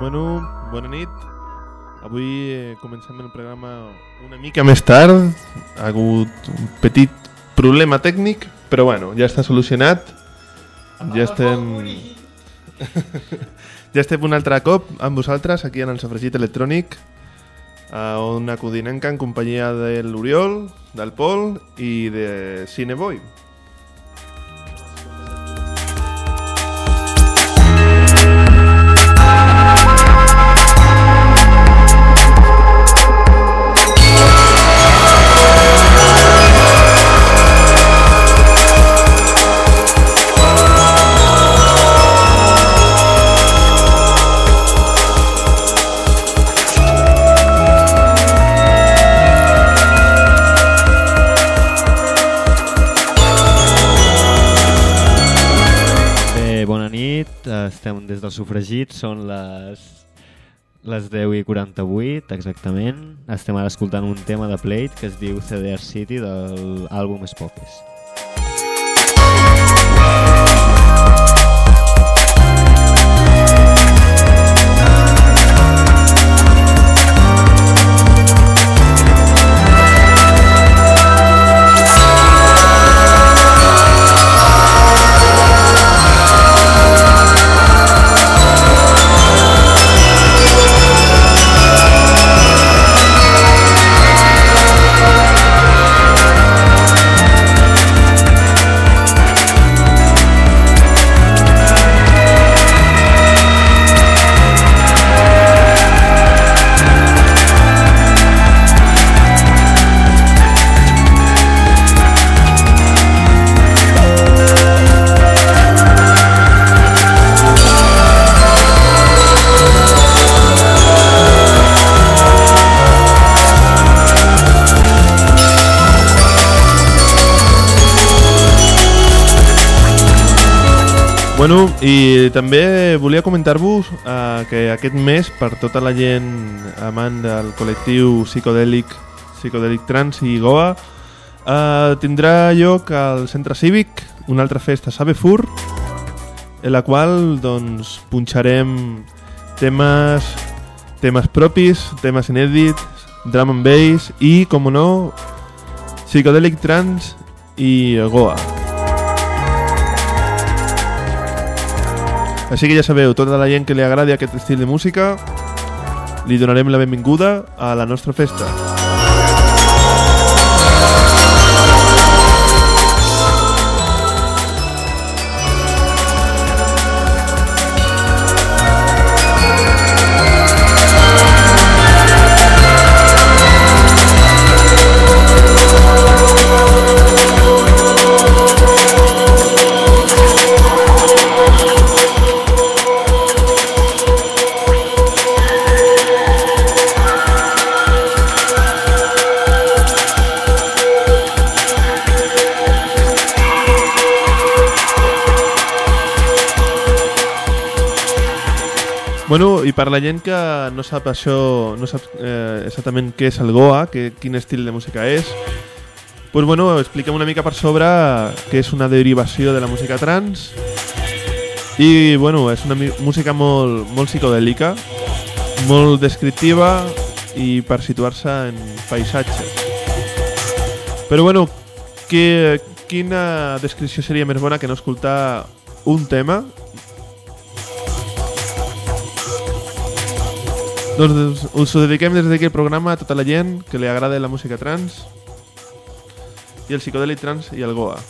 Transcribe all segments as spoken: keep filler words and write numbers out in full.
Bueno, bona nit. Avui eh, comencem el programa una mica més tard. Ha hagut un petit problema tècnic, però bueno, ja està solucionat. Ja estem... ja estem un altre cop amb vosaltres aquí en el Sofregit Electrònic, a una codinenca en companyia de l'Oriol, del Pol i de Cineboy. Estem des del Sofregit, són les, les deu i quaranta-vuit exactament. Estem ara escoltant un tema de Plate que es diu C D R City de l'àlbum Spopes. Bueno, i també volia comentar-vos eh, que aquest mes, per tota la gent amant del col·lectiu psicodèlic, psicodèlic trans i Goa, eh, tindrà lloc al Centre Cívic una altra festa Sabefur, en la qual doncs, punxarem temes, temes propis, temes inèdits, drum and bass i, com no, psicodèlic trans i Goa. Així que ja sabeu, tota la gent que li agradi aquest estil de música, li donarem la benvinguda a la nostra festa. Bueno, i per la gent que no sap això, no sap eh, exactament què és el Goa, que, quin estil de música és, pues bueno, expliquem una mica per sobre que és una derivació de la música trans i bueno, és una música molt, molt psicodèlica, molt descriptiva i per situar-se en paisatges. Però bueno, que, quina descripció seria més bona que no escoltar un tema? Doncs us ho dediquem des d'aquí el programa a tota la gent que li agrada la música trans i el psicodèlic trans i el Goa.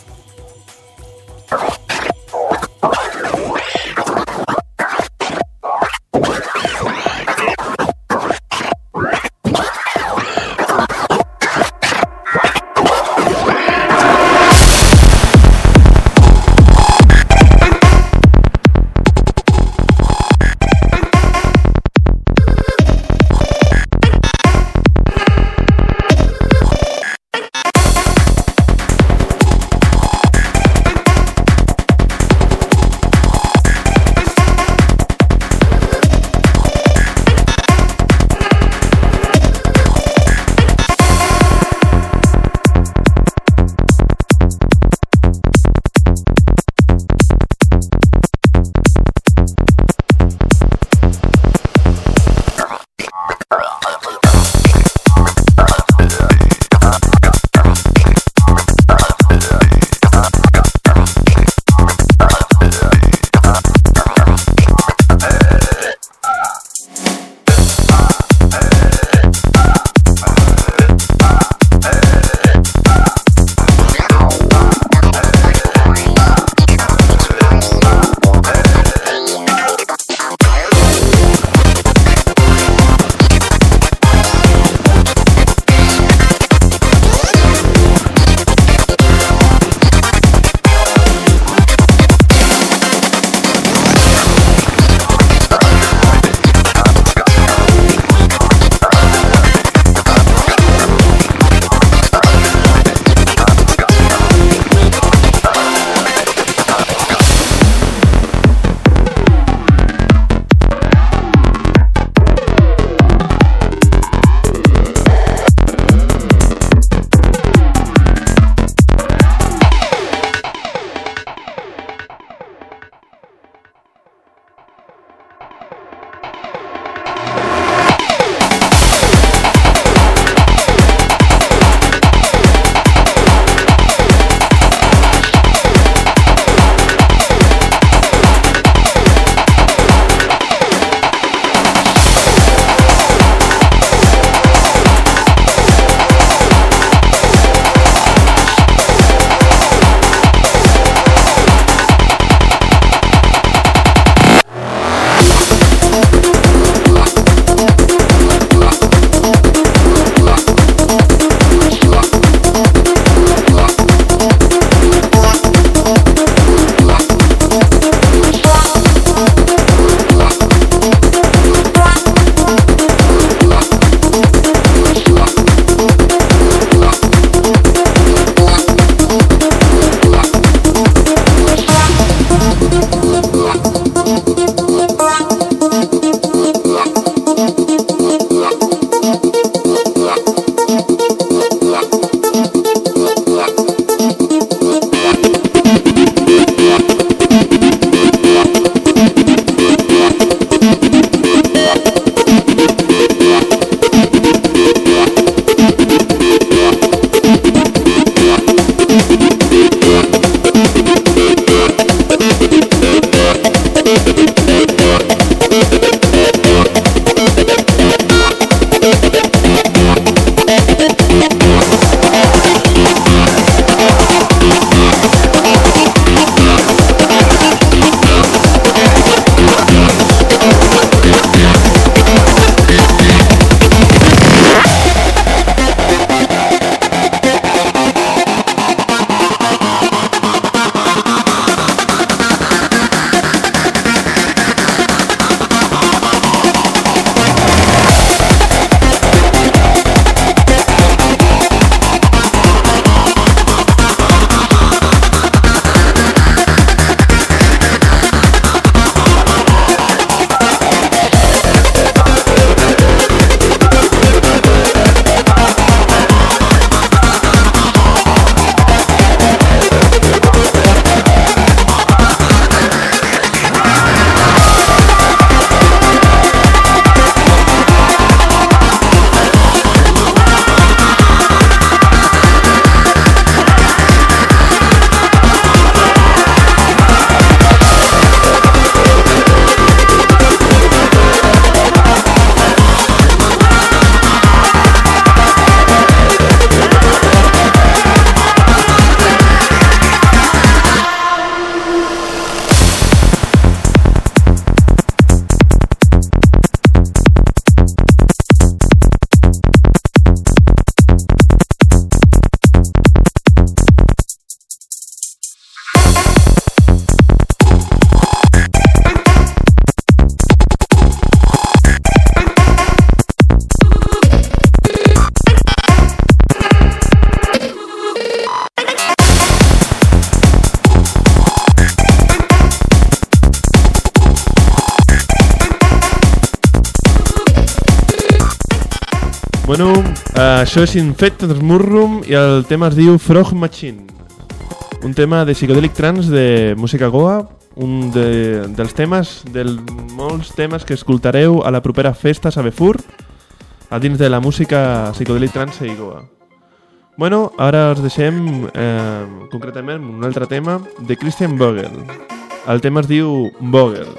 Bueno, uh, això és Infected Mushroom i el tema es diu Frog Machine. Un tema de Psychedelic Trance de música goa, un de, dels temes, dels molts temes que escoltareu a la propera festa Sabefur a dins de la música Psychedelic Trance i goa. Bueno, ara us deixem eh, concretament un altre tema de Christian Vogel. El tema es diu Vogel.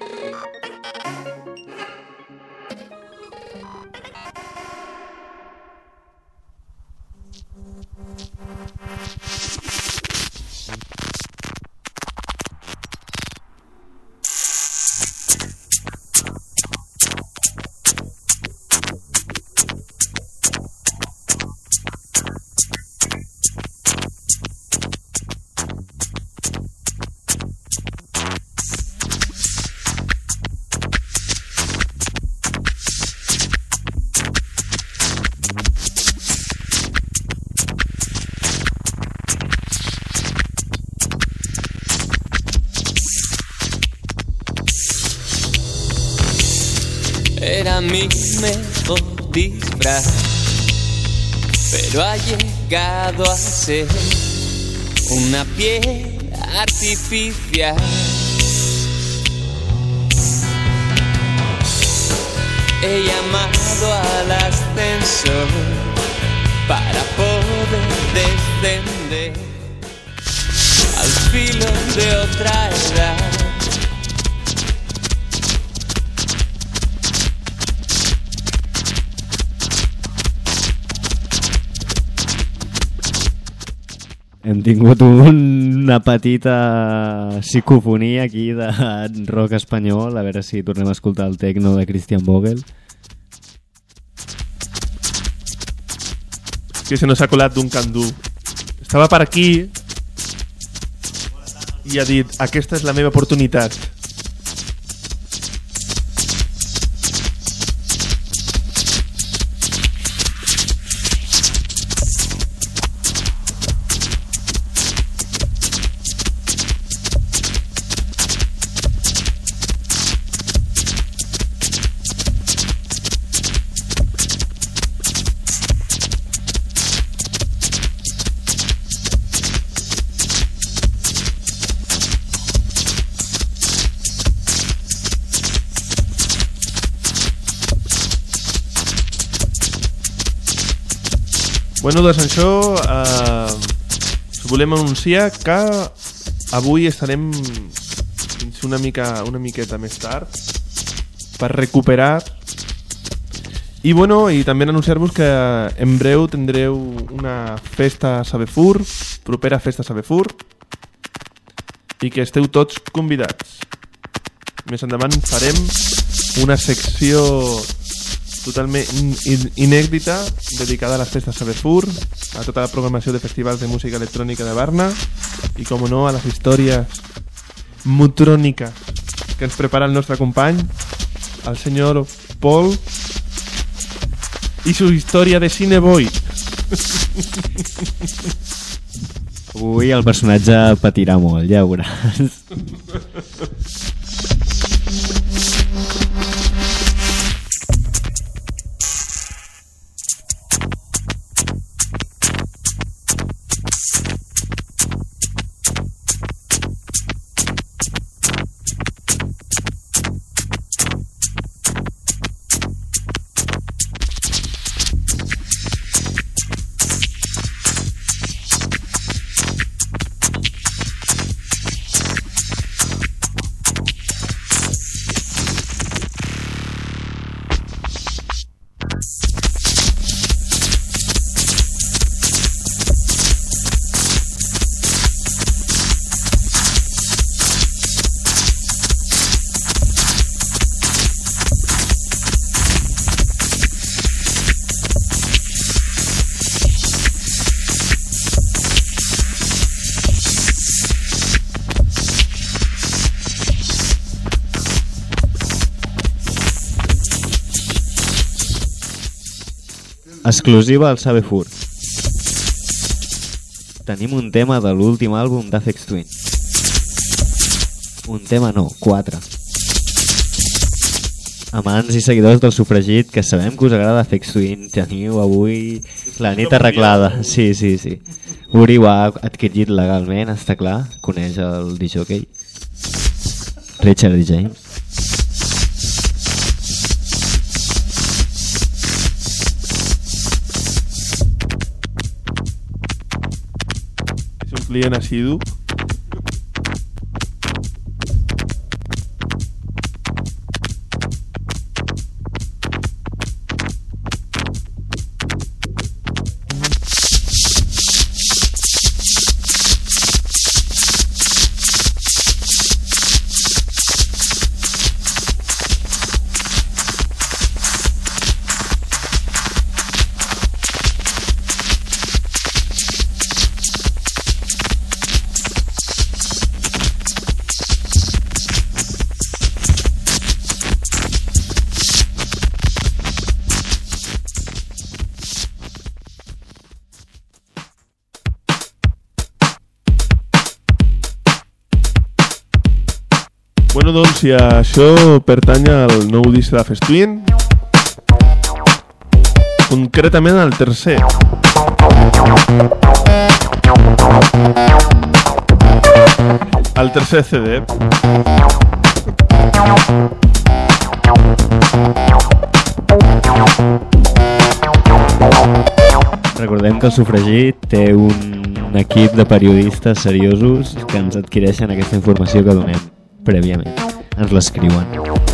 Era mi mejor disfraz, pero ha llegado a ser una piel artificial. He llamado al ascensor para poder descender al filo de otra edad. Hem tingut un, una petita psicofonia aquí de rock espanyol, a veure si tornem a escoltar el techno de Christian Vogel. Que se nos ha colat d'un candú. Estava per aquí i ha dit, aquesta és la meva oportunitat. Bueno, doncs això eh, us volem anunciar que avui estarem fins una mica una miqueta més tard per recuperar i bueno, i també anunciar-vos que en breu tindreu una festa Sabefur, propera festa Sabefur, i que esteu tots convidats. Més endavant farem una secció totalment inèdita dedicada a les festes Sabefur, a tota la programació de festivals de música electrònica de Barna i, com no, a les històries mutròniques que ens prepara el nostre company, el senyor Paul, i su història de Cineboy. Avui el personatge patirà molt, ja ho veuràs. Exclusiva al Sabefur. Tenim un tema de l'últim àlbum d'Aphex Twin. Un tema no, quatre. amants i seguidors del sofregit, que sabem que us agrada Afex Twin, teniu avui la nit arreglada. Sí, sí, sí. Uri ho ha adquirit legalment, està clar, coneix el disjockey Richard James. És un client assidu. Bueno, doncs, si això pertany al nou disc d'Afex Twin, concretament al tercer. El tercer C D. Recordem que el sofregit té un equip de periodistes seriosos que ens adquireixen aquesta informació que donem prèviament. Ens l'escriuen.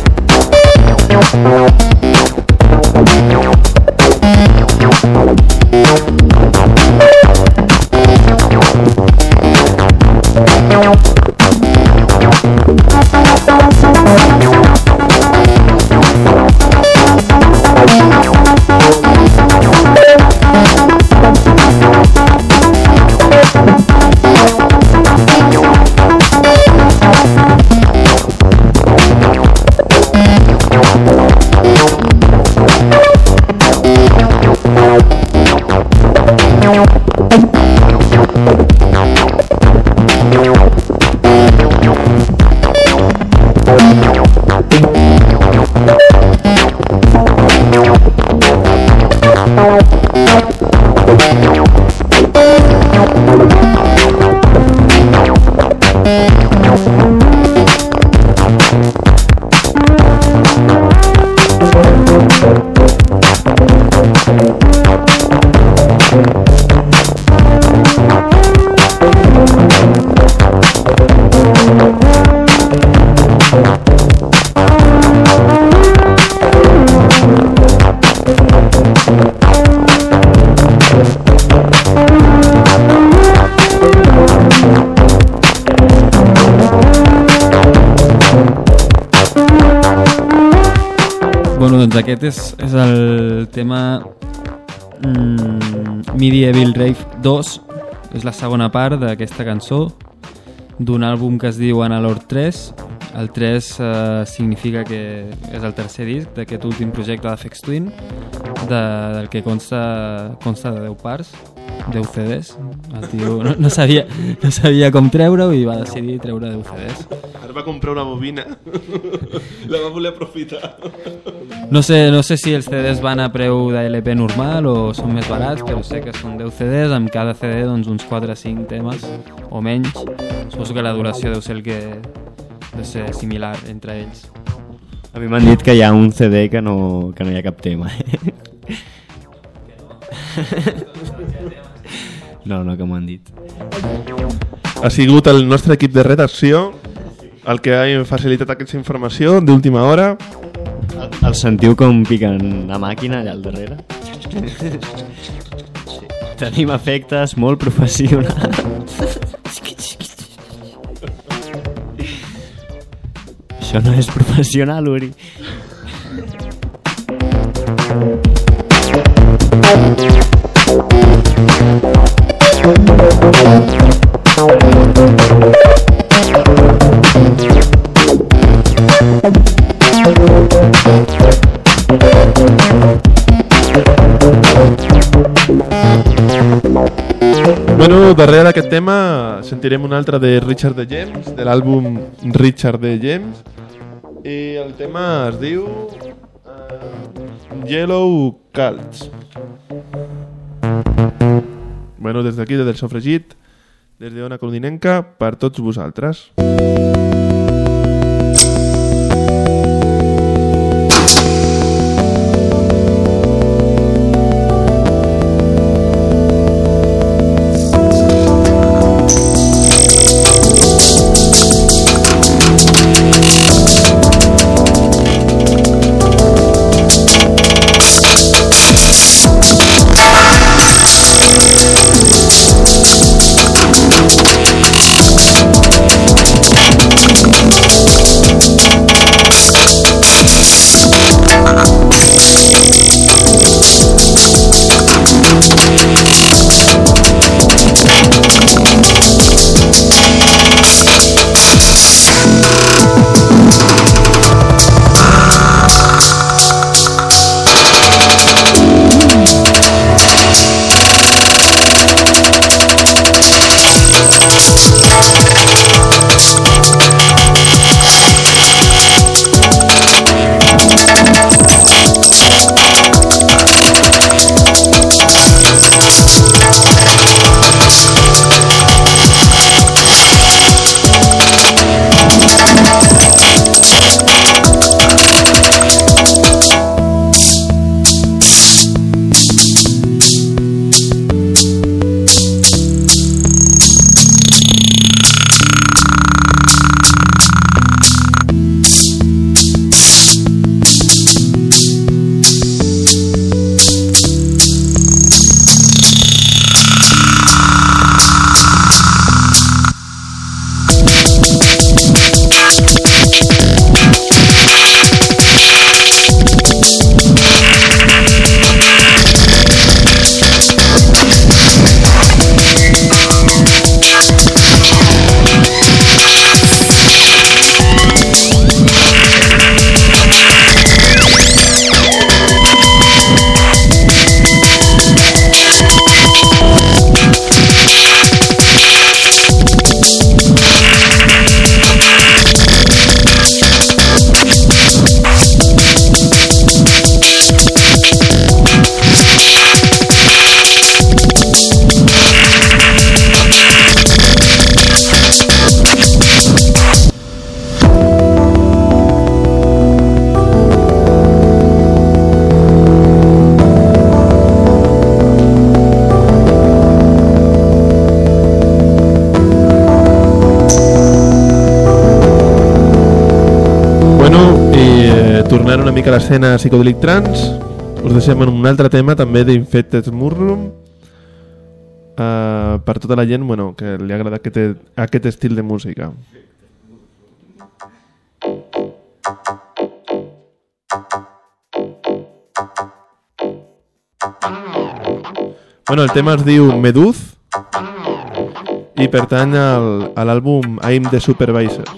Aquest és, és el tema mm, Medieval Rave dos, és la segona part d'aquesta cançó d'un àlbum que es diu Analord tres. El tres eh, significa que és el tercer disc d'aquest últim projecte d'Afex Twin, de, del que consta, consta de deu parts, deu C Ds. El tio no, no, sabia, no sabia com treure-ho i va decidir treure deu C Ds. Ara va comprar una bobina. La va voler aprofitar. No sé, no sé si els C Ds van a preu de L P normal o són més barats, però sé que són deu C Ds, amb cada C D doncs, uns quatre o cinc temes o menys. Suposo que la duració deu ser el que deu ser similar entre ells. A mi m'han dit que hi ha un C D que no, que no hi ha cap tema. No, no, que m'ho han dit. Ha sigut el nostre equip de redacció el que ha facilitat aquesta informació d'última hora. El, el sentiu com piquen la màquina allà al darrere? Sí. Tenim efectes molt professionals. Això no és professional, Uri. Bueno, darrere d'aquest tema sentirem un altre de Richard D. James, de l'àlbum Richard D. James, I el tema es diu uh, Yellow Calts. Bueno, des d'aquí, des del Sofregit, des d'Ona Codinenca, per tots vosaltres. Tornant una mica a l'escena psicodèlic trans, us deixem en un altre tema també d'Infected Mushroom, uh, per tota la gent, bueno, que li agrada aquest, aquest estil de música. Bueno, el tema es diu Meduz i pertany al, a l'àlbum I'm the Supervisor.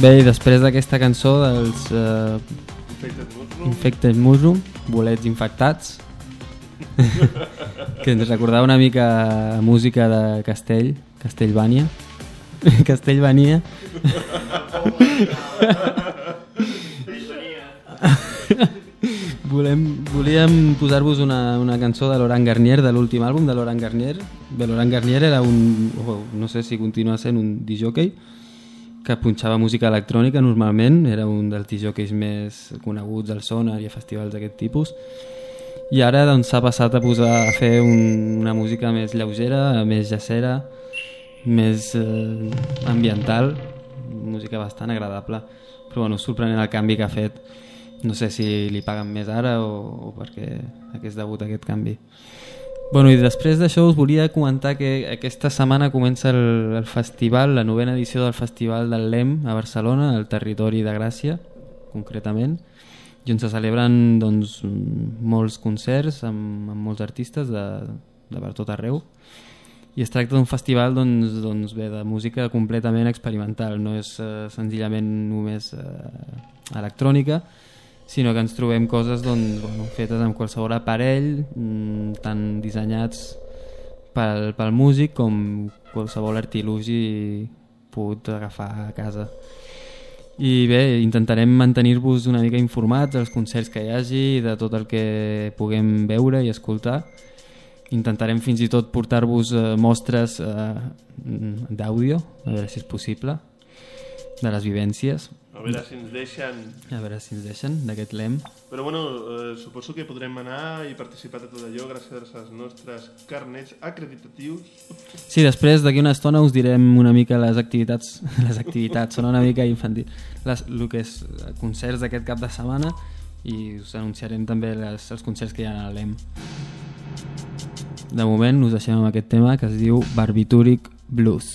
Bé, i després d'aquesta cançó dels uh, Infected Mushroom, bolets infectats, que ens recordava una mica música de Castell, Castellvania. Castellvania. Volem, volíem posar-vos una, una cançó de Laurent Garnier, de l'últim àlbum de Laurent Garnier. Bé, Laurent Garnier era un, oh, no sé si continua sent un disjockey que punxava música electrònica normalment, era un dels disjockeys més coneguts al Sonar i a festivals d'aquest tipus, i ara doncs s'ha passat a posar a fer un, una música més lleugera, més jazzera, més eh, ambiental, música bastant agradable, però bueno, sorprenent el canvi que ha fet. No sé si li paguen més ara o, o perquè hagués degut aquest canvi. Bueno, i després d'això us volia comentar que aquesta setmana comença el, el festival, la novena edició del Festival del Lem a Barcelona, al territori de Gràcia, concretament, i on se celebren doncs, molts concerts amb, amb molts artistes de, de per tot arreu. I es tracta d'un festival doncs, doncs, bé, de música completament experimental, no és eh, senzillament només eh, electrònica, sinó que ens trobem coses doncs, bueno, fetes amb qualsevol aparell, mmm, tant dissenyats pel, pel músic com qualsevol artilugi pot agafar a casa. I bé, intentarem mantenir-vos una mica informats dels concerts que hi hagi, de tot el que puguem veure i escoltar. Intentarem fins i tot portar-vos eh, mostres eh, d'àudio, a veure si és possible, de les vivències. A veure si ens deixen... A veure si ens deixen, d'aquest lem. Però bueno, eh, suposo que podrem anar i participar de tot allò gràcies als nostres carnets acreditatius. Sí, després d'aquí una estona us direm una mica les activitats, les activitats són una mica infantil, les, el que és concerts d'aquest cap de setmana, i us anunciarem també les, els concerts que hi ha al lem. De moment us deixem amb aquest tema que es diu Barbitúric Blues.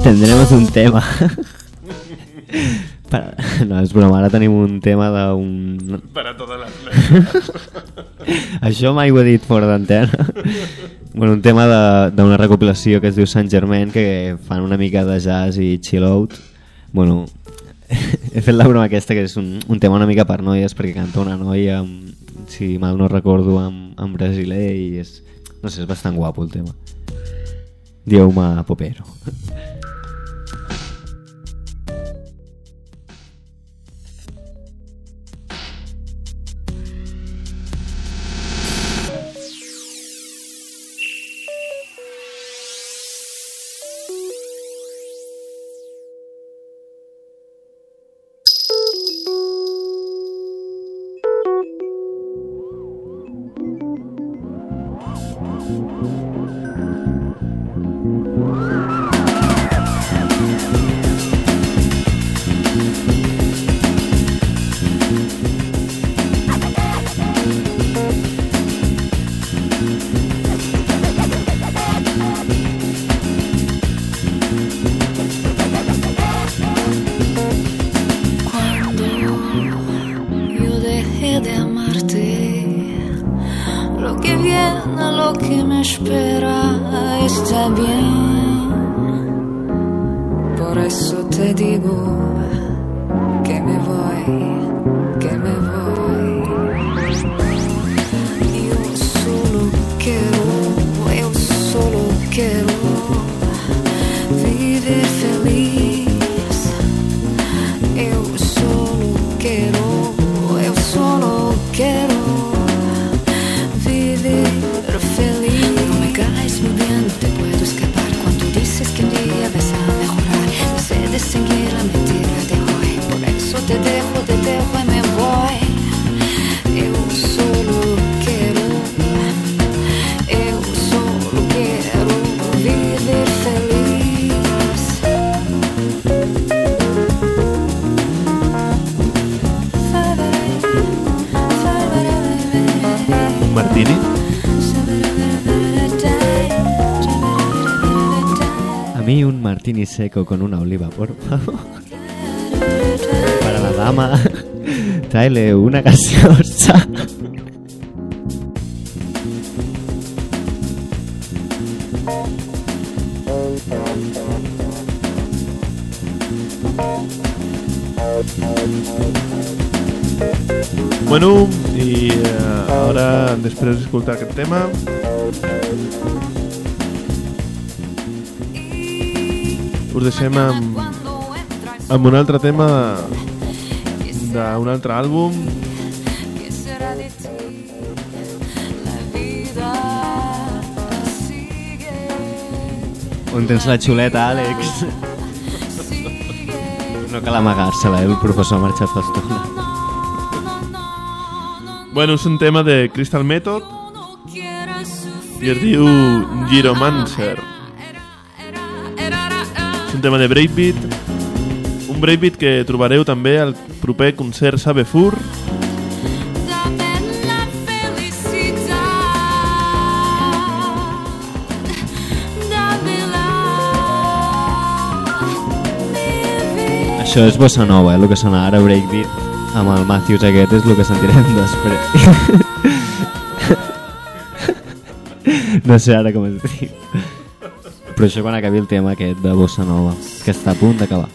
tendremos un tema. Para... No, és broma, ara tenim un tema d'un... Para totes les nenes. Això mai ho he dit fora d'antena. Bueno, un tema d'una recopilació que es diu Saint Germain, que fan una mica de jazz i chill out. Bueno, he fet la broma aquesta, que és un, un tema una mica per noies, perquè canta una noia, amb, si mal no recordo, amb, amb brasiler, i és, no sé, és bastant guapo el tema. Dieu-me popero. Martini seco con una oliva, por favor. Para la dama, tráele una gaseosa. Bueno, i uh, ara, després d'escoltar aquest tema, us deixem amb, amb un altre tema d'un altre àlbum. On tens la xuleta, Àlex? No cal amagar-se-la, eh? El professor ha marxat fa estona. Bueno, és un tema de Crystal Method i es diu Gyromancer. És un tema de breakbeat, un breakbeat que trobareu també al proper concert Sabefur. Això és bossa nova, eh? El que sona ara breakbeat amb el Matthews aquest és el que sentirem després. No sé ara com es diu. Però això quan acabi el tema aquest de bossa nova, que està a punt d'acabar.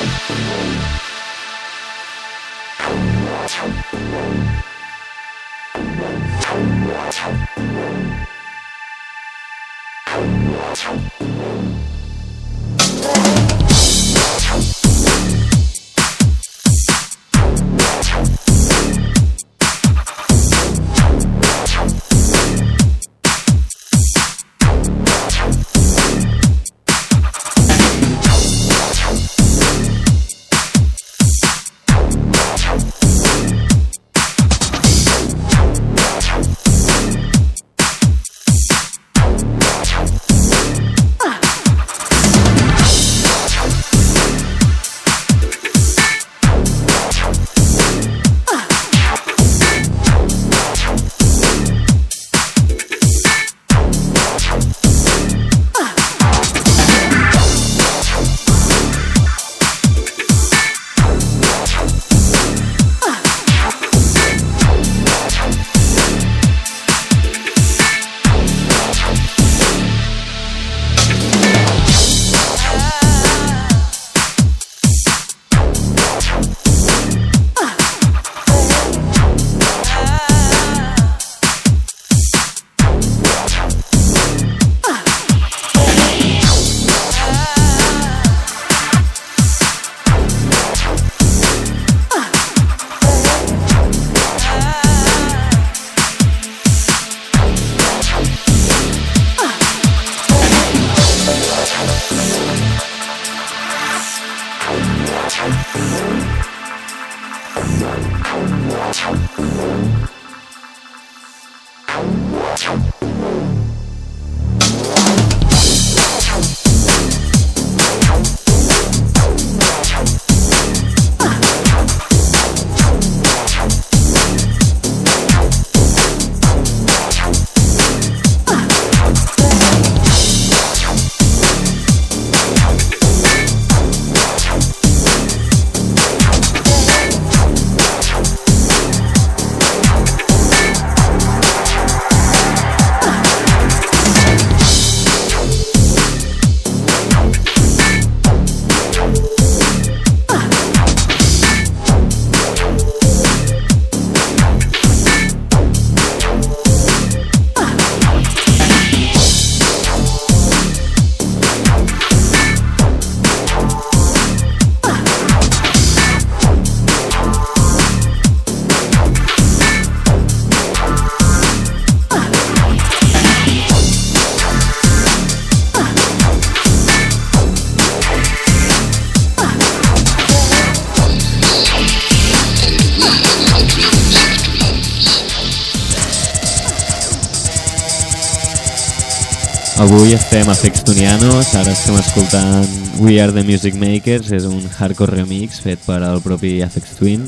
Avui estem a Fextonianos, ara estem escoltant We Are The Music Makers, és un hardcore remix fet per al propi Aphex Twin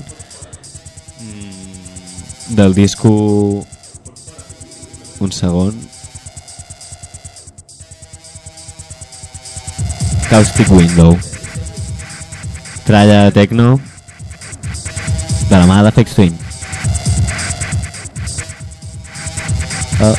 del disco... un segon... Caustic Window, tralla de techno de la mà d'Aphex Twin. Oh.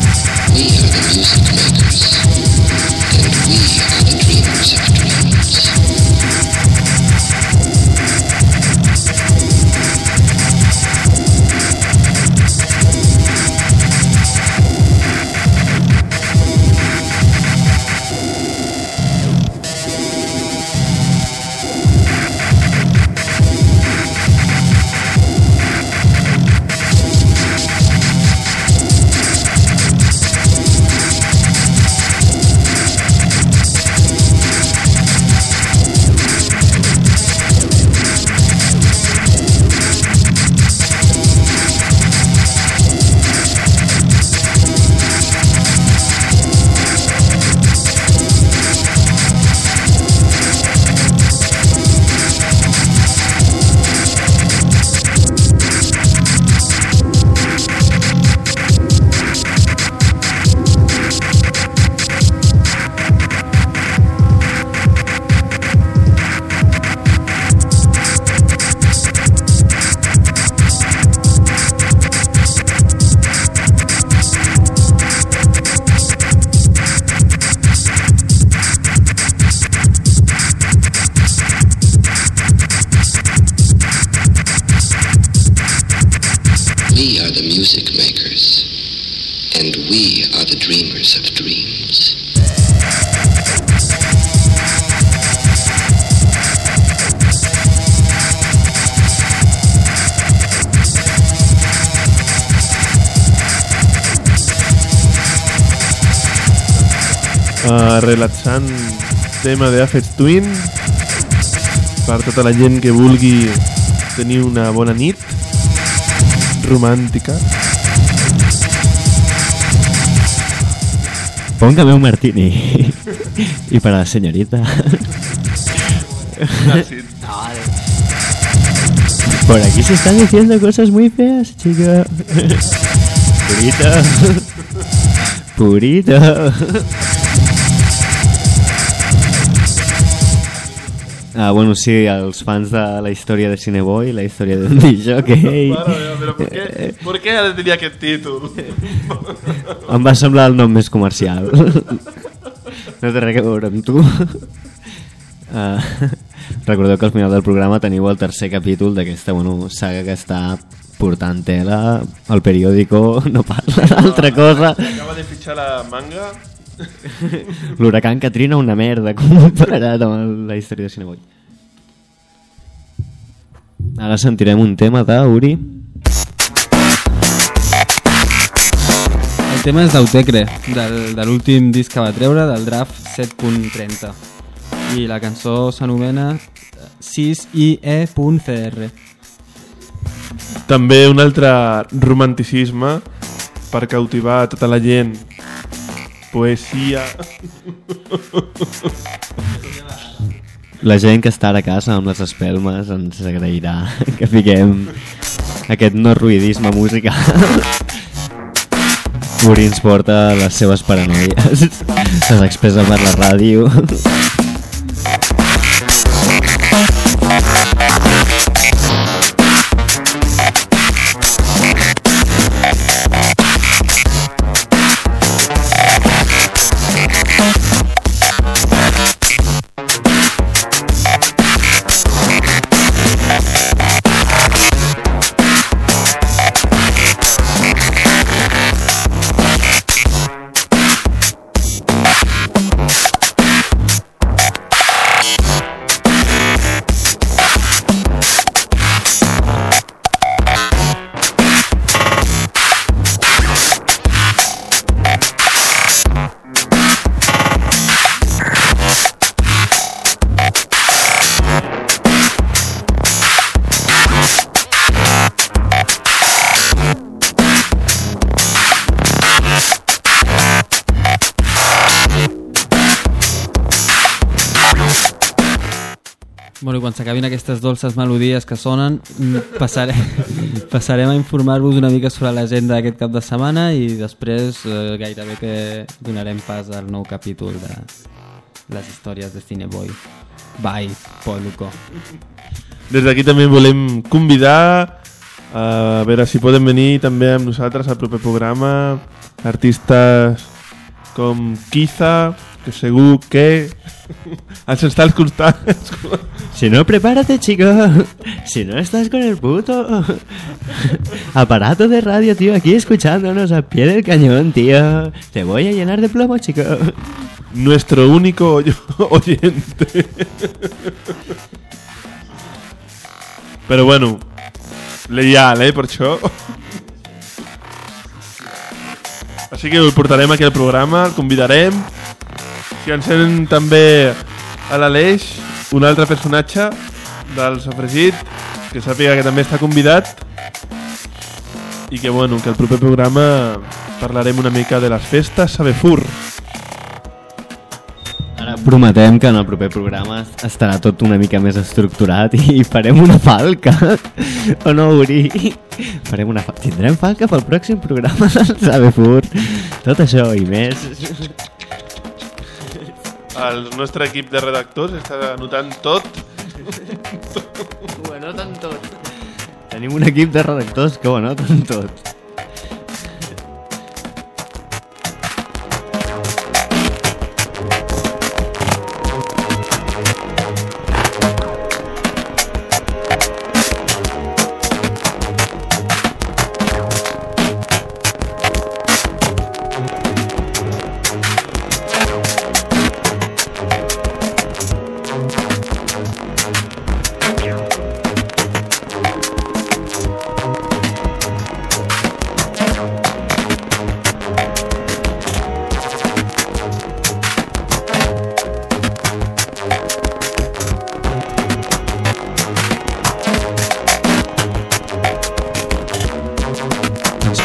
We are the music makers, and we are the dreamers of dreams. We are the music makers, and we are the dreamers of dreams. Uh, relaxant tema de Aphex Twin per tota la gent que vulgui tenir una bona nit romàntica. Póngame un martini. Y para la señorita. Por aquí se están diciendo cosas muy feas, chica. Purita. Purita. Ah, bueno, sí, els fans de la història de Cineboy, la història d'un disjockey. Però per què, per què ha de tenir aquest títol? Em va semblar el nom més comercial. No té res a veure amb tu. Uh, recordeu que al final del programa teniu el tercer capítol d'aquesta, bueno, saga que està portant tela. El periòdico no parla d'altra cosa. Acaba de fitxar la manga. L'huracán Katrina, una merda comparat amb la història de Cineboy. Ara sentirem un tema d'Uri. El tema és d'Autecre, del, de l'últim disc que va treure, del draft set punt trenta, i la cançó s'anomena sis i e punt ce erre. També un altre romanticisme per cautivar tota la gent. Poesia. La gent que està a casa amb les espelmes ens agrairà que fiquem aquest no ruïdisme musical. Uri ens porta les seves paranoies, les expressa per la ràdio. Bueno, i quan s'acabin aquestes dolces melodies que sonen, passarem, passarem a informar-vos una mica sobre l'agenda d'aquest cap de setmana i després eh, gairebé que donarem pas al nou capítol de les històries de Cineboy. Bye, Poluco. Des d'aquí també volem convidar a veure si poden venir també amb nosaltres al proper programa artistes com Kiza, que segur que ens està al costat. Si no, prepárate, chico. Si no estás con el puto aparato de radio, tío, aquí escuchándonos a pie del cañón, tío. Te voy a llenar de plomo, chico. Nuestro único oyente. Però bueno, leial, eh, per això. Així que el portarem aquí al programa, el convidarem. Si ens sent també a l'Aleix, un altre personatge del Sofregit, que sàpiga que també està convidat i que, bueno, que el proper programa parlarem una mica de les festes a Befur. Ara prometem que en el proper programa estarà tot una mica més estructurat i farem una falca. O no, Uri? Farem una falca. Tindrem falca pel pròxim programa del Sabefur. Tot això i més. El nostre equip de redactors està anotant tot. Ho anoten tot. Tenim un equip de redactors que ho anoten tot.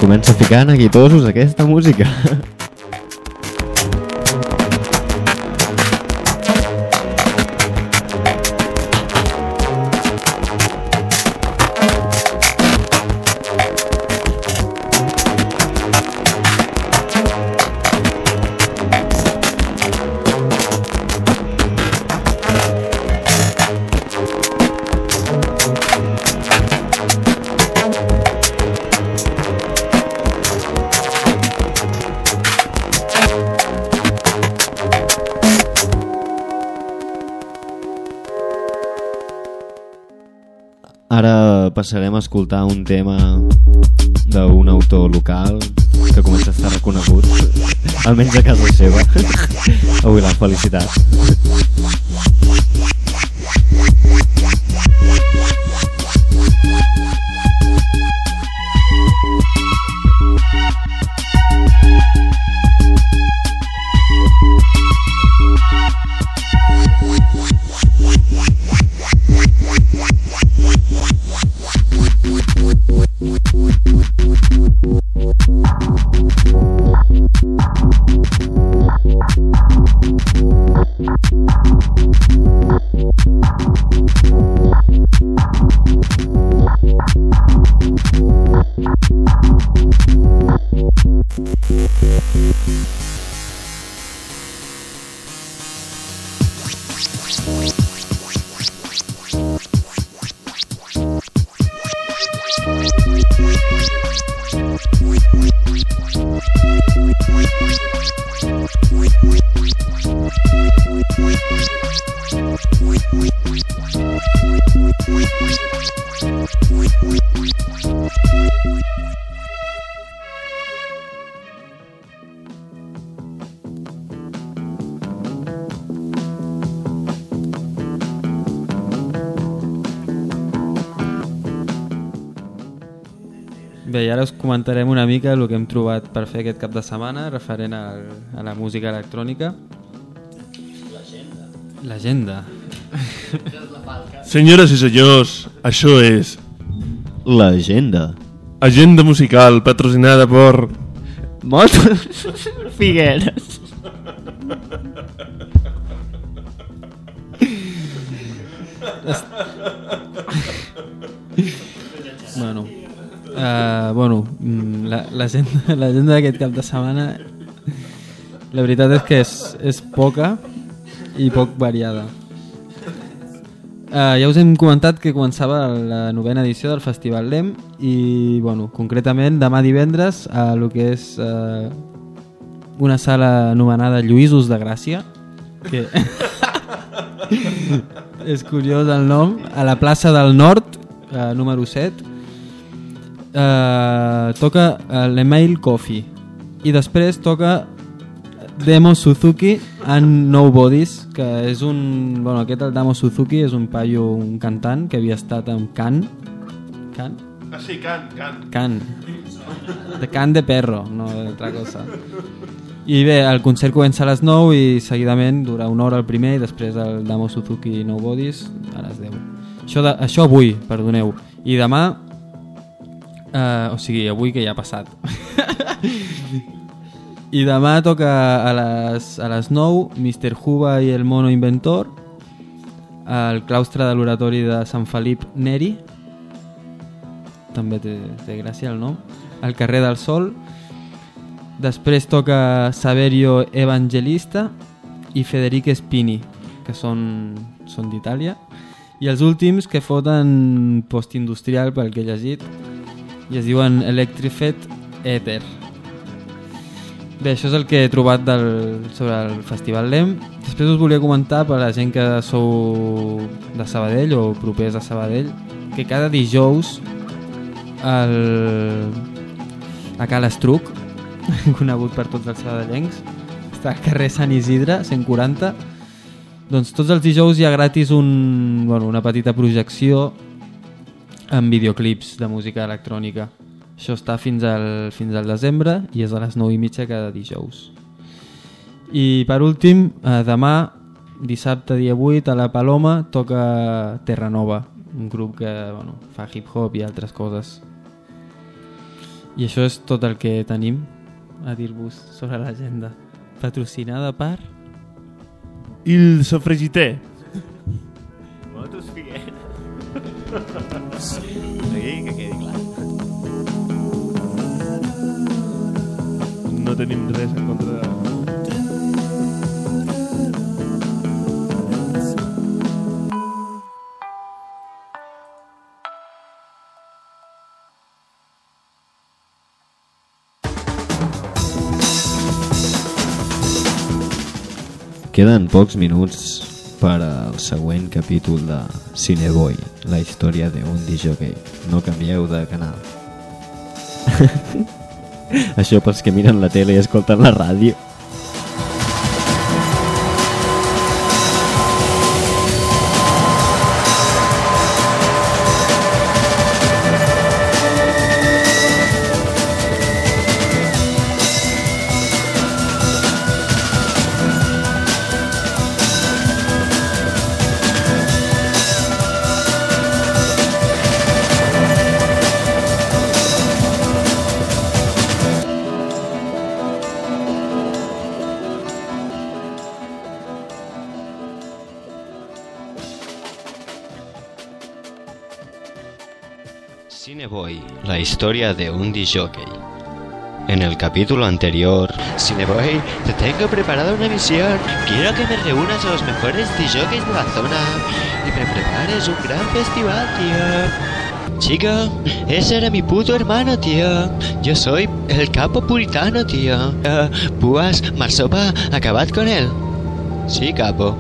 comença a ficar neguitosos aquesta música. Ara passarem a escoltar un tema d'un autor local que comença a estar reconegut, almenys a casa seva. Avui l'han felicitat. Bé, i ara us comentarem una mica el que hem trobat per fer aquest cap de setmana referent a, a la música electrònica. L'agenda. L'agenda. Senyores i senyors, això és L'agenda. Agenda musical patrocinada por Motos Figueres. Bueno, uh, bueno l'agenda la, d'aquest cap de setmana la veritat és que és, és poca i poc variada. Uh, ja us hem comentat que començava la novena edició del Festival Lem i, bueno, concretament demà divendres a lo que és uh, una sala anomenada Lluïsos de Gràcia, que és curiós el nom, a la plaça del Nord, uh, número set, uh, toca uh, l'Email Coffee i després toca Demo Suzuki and Nobodies, que és un... Bueno, aquest el Demo Suzuki és un paio, un cantant que havia estat amb Can. Can? Ah, sí, Can, Can. Can. De Can de Perro, no d'altra cosa. I bé, el concert comença a les nou i seguidament dura una hora el primer i després el Demo Suzuki i Nobodies a les deu. Això, de, això avui, perdoneu. I demà... Uh, o sigui, avui que ja ha passat. I demà toca a les, a les nou mister Juba i el Mono Inventor al claustre de l'oratori de Sant Felip Neri, també té, té gràcia el nom, al carrer del Sol. Després toca Saverio Evangelista i Federico Spini, que són, són d'Itàlia, i els últims que foten postindustrial pel que he llegit i es diuen Electrifed Ether. Bé, això és el que he trobat del, sobre el Festival Lem. Després us volia comentar per a la gent que sou de Sabadell o propers a Sabadell que cada dijous el, a Cal Estruc, conegut per tots els sabadellencs, està al carrer Sant Isidre cent quaranta, doncs tots els dijous hi ha gratis un, bueno, una petita projecció amb videoclips de música electrònica. Això està fins al, fins al desembre i és a les nou i mitja cada dijous. I per últim, eh, demà, dissabte dia vuit, a la Paloma toca Terranova, un grup que, bueno, fa hip-hop i altres coses. I això és tot el que tenim a dir-vos sobre l'agenda. Patrocinada per... Il Sofregiter. Motos Figuera. Aquí, que quedi clar. No tenim res en contra de... Queden pocs minuts per al següent capítol de Cineboy, la història d'un disjockey. No canvieu de canal. Això pels que miren la tele i escolten la ràdio. Cineboy, la historia de un disjockey. En el capítulo anterior... Cineboy, te tengo preparada una misión. Quiero que me reúnas a los mejores disjockeys de la zona y me prepares un gran festival, tío. Chica, ese era mi puto hermano, tío. Yo soy el capo puritano, tío. Uh, Púas, Marsopa, acabad con él. Sí, capo.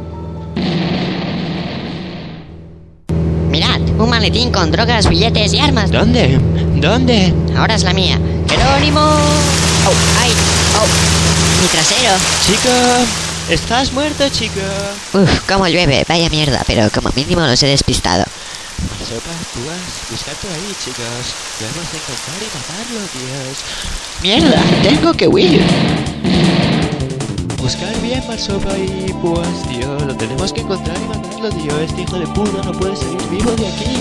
Mirad, un maletín con drogas, billetes y armas. ¿Dónde? ¿Dónde? Ahora es la mía. ¡Jerónimo! ¡Oh! ¡Ay! ¡Oh! ¡Mi trasero! Chica, estás muerto, chica. Uf, cómo llueve. Vaya mierda, pero como mínimo los he despistado. Marsopa, Púas, buscad por ahí, chicos. Lo hemos de encontrar y matarlo, Dios. ¡Mierda! ¡Tengo que huir! Buscar bien, Marsopa y Púas, tío. Lo tenemos que encontrar y matarlo, tío. Este hijo de puta no puede salir vivo de aquí.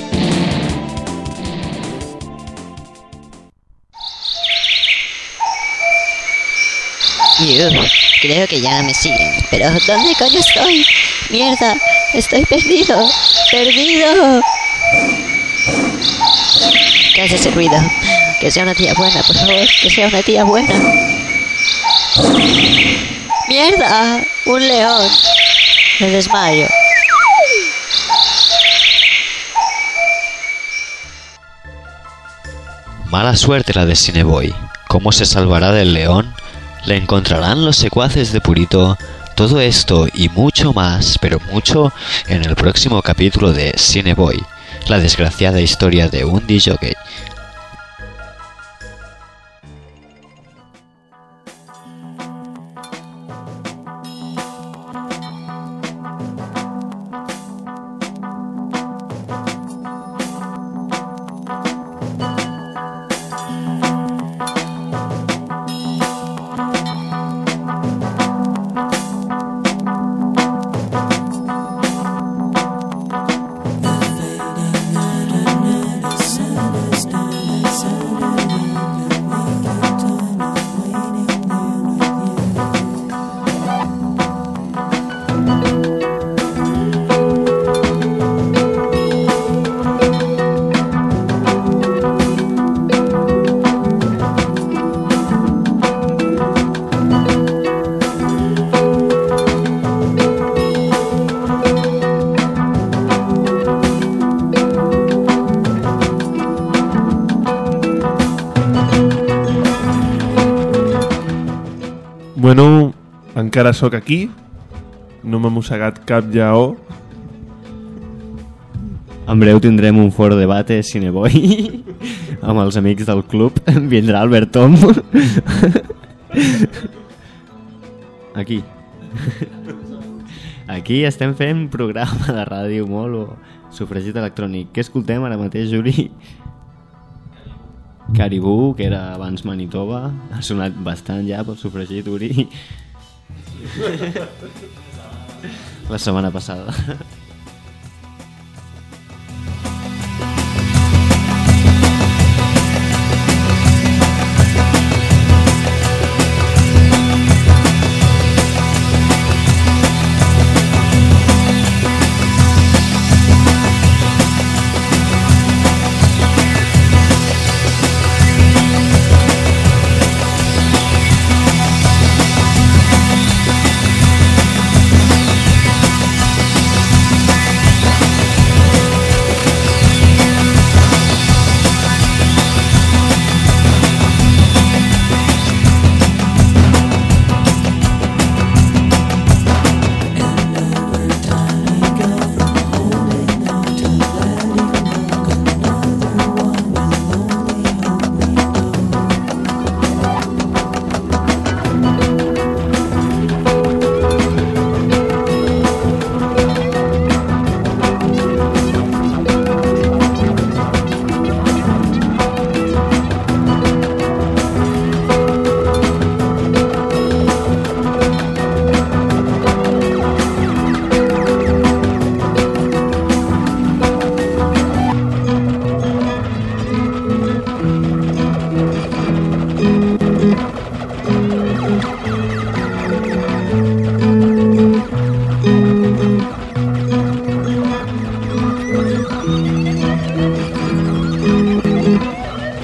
Uf, creo que ya no me siguen. Pero ¿dónde coño estoy? ¡Mierda! ¡Estoy perdido! ¡Perdido! ¿Qué es ese ruido? Que sea una tía buena, por favor. Que sea una tía buena. ¡Mierda! ¡Un león! Me desmayo. Mala suerte la de Cineboy. ¿Cómo se salvará del león? ¿Le encontrarán los secuaces de Purito? Todo esto y mucho más, pero mucho, en el próximo capítulo de Cineboy, la desgraciada historia de un disjockey. Bueno, encara sóc aquí. No m'ha mossegat cap lleó. En breu tindrem un foro debate Cineboy amb els amics del club. Vindrà Albert Tom. Aquí. Aquí estem fent programa de ràdio molt o sufragit electrònic. Què escoltem ara mateix, Juli? Caribú, que era abans Manitoba. Ha sonat bastant ja pel sufragit, Uri. La setmana passada.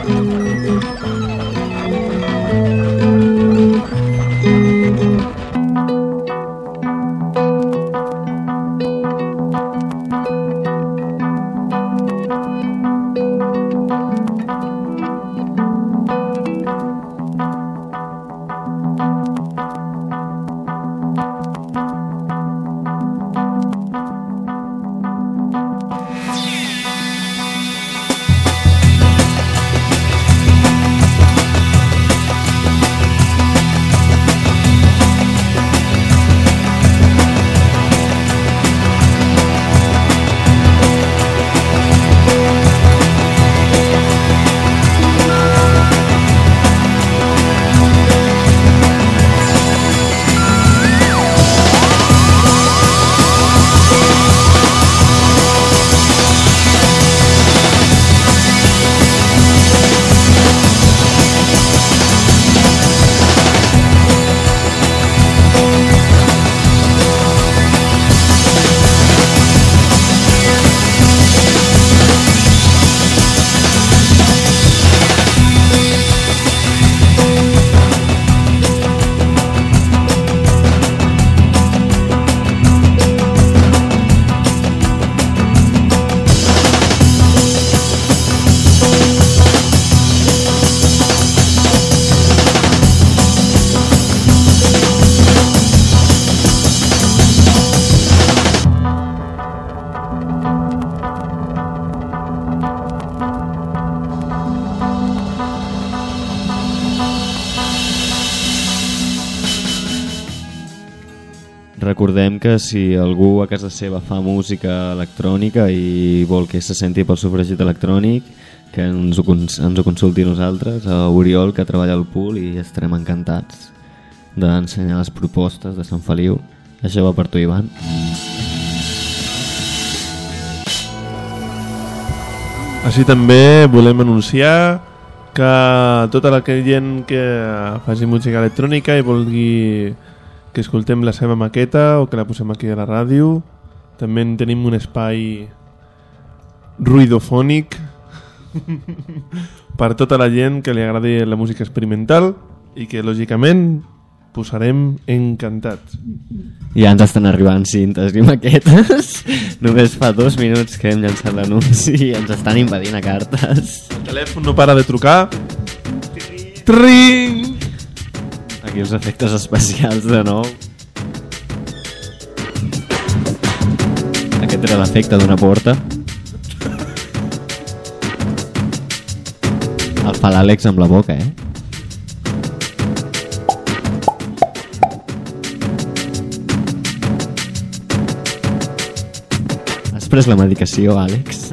Recordem que si algú a casa seva fa música electrònica i vol que se senti pel sufragit electrònic, que ens ho, ens ho consulti a nosaltres, a Oriol, que treballa al pool, i estarem encantats d'ensenyar les propostes de Sant Feliu. Això va per tu, Ivan. Així també volem anunciar que tota aquella gent que faci música electrònica i vulgui que escoltem la seva maqueta o que la posem aquí a la ràdio, també tenim un espai ruidofònic per tota la gent que li agradi la música experimental i que lògicament posarem encantats. Ja ens estan arribant cintes i maquetes. Només fa dos minuts que hem llançat l'anunci i ens estan invadint a cartes. El telèfon no para de trucar. Tring! Aquí els efectes especials de nou. Aquest era l'efecte d'una porta. El fa l'Àlex amb la boca, eh? Has pres la medicació, Àlex?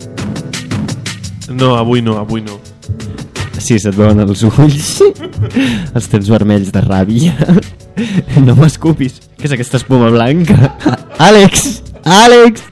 No, avui no, avui no. Sí, se't veuen els ulls. Els tens vermells de ràbia. No m'escupis. Què és aquesta espuma blanca? Àlex! Àlex!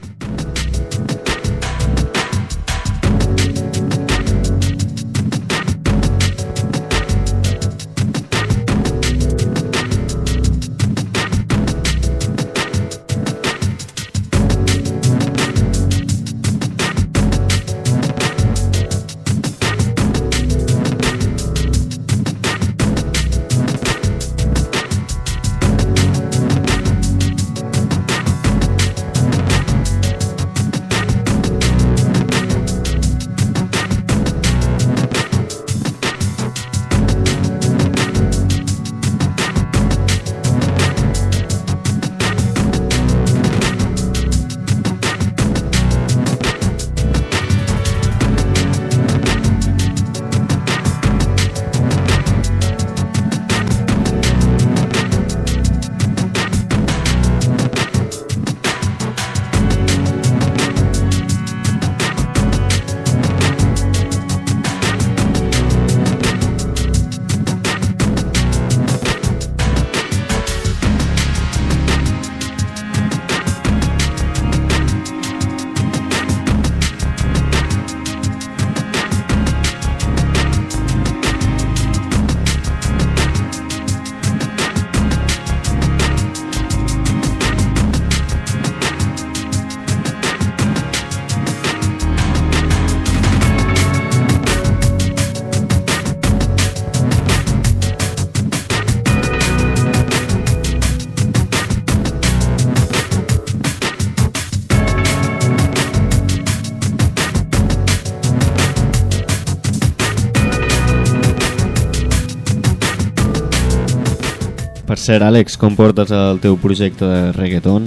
Per cert, Àlex, com portes el teu projecte de reggaeton?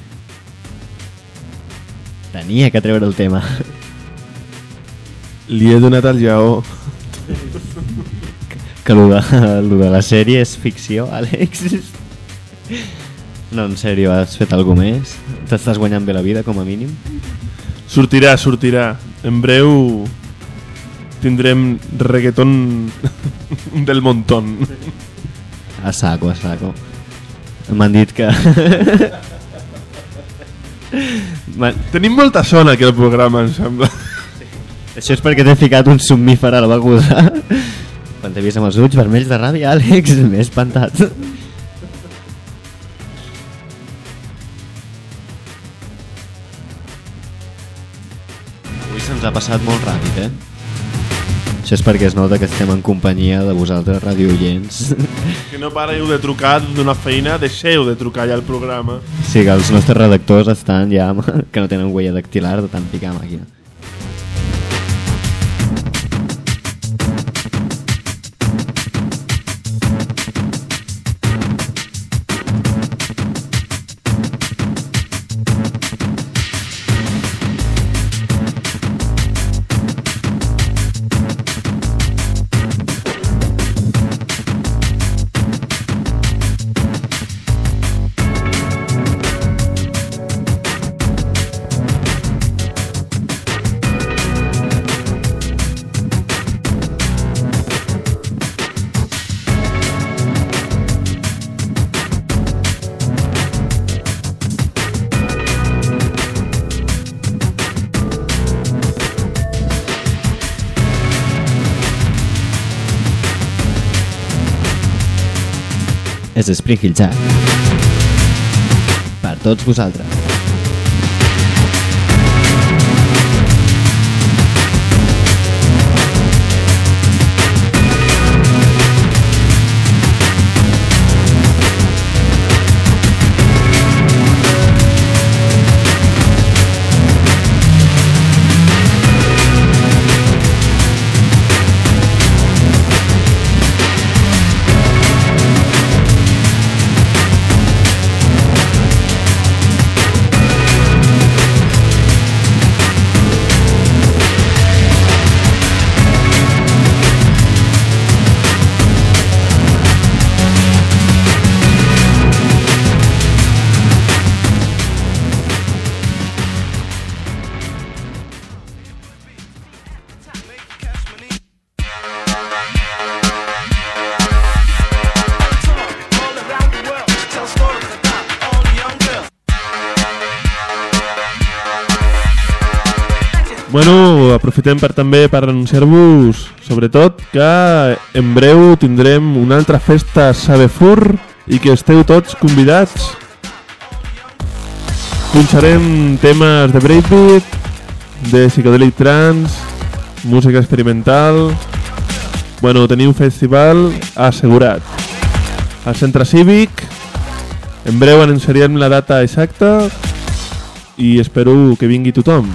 Tenia que treure el tema. Li he donat el lleó. Que lo de, lo de la sèrie és ficció, Àlex? No, en sèrio, has fet alguna més? T'estàs guanyant bé la vida, com a mínim? Sortirà, sortirà. En breu tindrem reggaeton del montón. A saco, a saco. M'han dit que... Tenim molta son aquí al programa, em sembla. Això és perquè t'he ficat un somnífer a la beguda. Quan t'he vist amb els ulls vermells de ràbia, Àlex, m'he espantat. Avui se'ns ha passat molt ràpid, eh? Això és perquè es nota que estem en companyia de vosaltres, radioients. Que no pareu de trucar d'una feina, deixeu de trucar ja al programa. Sí, que els nostres redactors estan ja que no tenen huella dactilar de tant picar màquina. És Spring Hill Chat per tots vosaltres. Bueno, aprofitem per també per anunciar-vos, sobretot, que en breu tindrem una altra festa a Sabefur i que esteu tots convidats. Punxarem temes de breakbeat, de psicodèlic trance, música experimental... Bueno, teniu un festival assegurat. Al Centre Cívic, en breu anunciarem la data exacta i espero que vingui tothom.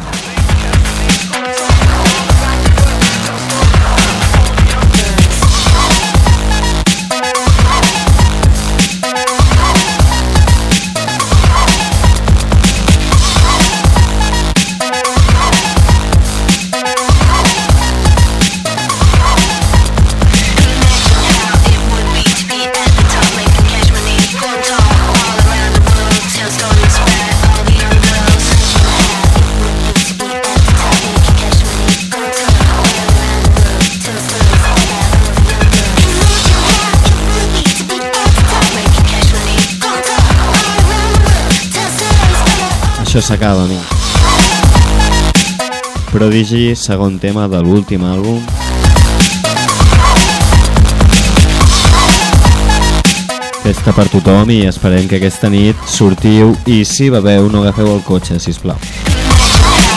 Això s'acaba, amic. Prodigy, segon tema de l'últim àlbum. Festa per tothom i esperem que aquesta nit sortiu i si beveu no agafeu el cotxe, sisplau.